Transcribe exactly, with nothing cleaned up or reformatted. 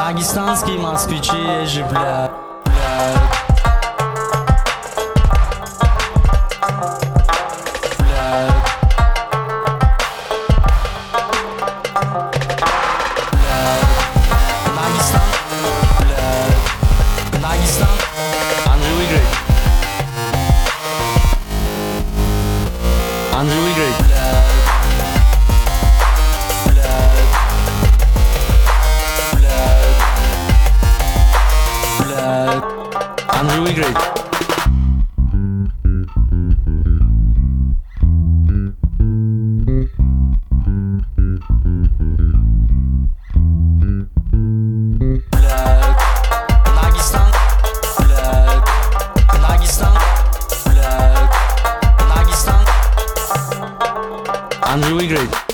Дагестанский москвичи же, бля, бля. Дагестан, бля, Дагестан, Андрей выиграет. Андрей выиграет. Андрей выиграет. Дагестан, Дагестан, Дагестан. Андрей выиграет.